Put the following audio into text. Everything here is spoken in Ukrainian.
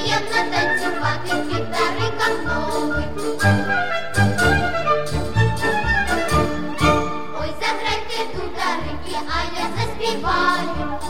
приємно танцювати, гітарикам новий. Ой, заграйте дударики, а я заспіваю.